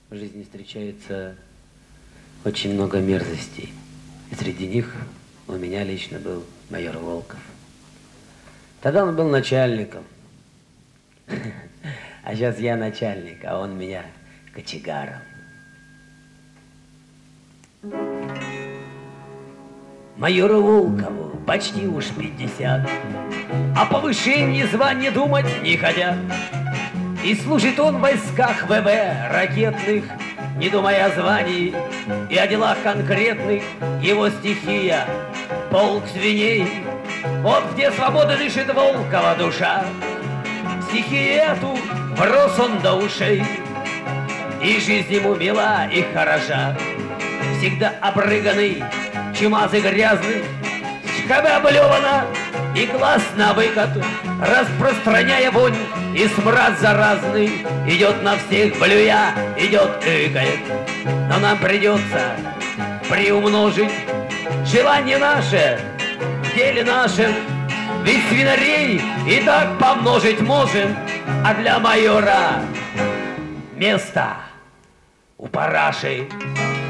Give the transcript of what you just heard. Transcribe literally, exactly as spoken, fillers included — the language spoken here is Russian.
В жизни встречается очень много мерзостей. И среди них у меня лично был майор Волков. Тогда он был начальником. А сейчас я начальник, а он меня кочегаром. Майору Волкову почти уж пятьдесят, о повышении звания думать не хотят. И служит он в войсках ВВ ракетных, не думая о звании и о делах конкретных. Его стихия — полк свиней. Вот где свобода дышит Волкова душа. Стихию эту врос он до ушей, и жизнь ему мила и хороша. Всегда обрыганный, чумазый, грязный, с ЧХБ облевана и глаз на выкат, распространяя вонь и смрад заразный. Идет на всех блюя, идет икает. Но нам придется приумножить желание наше в деле нашем, ведь свинарей и так помножить можем. А для майора место у параши.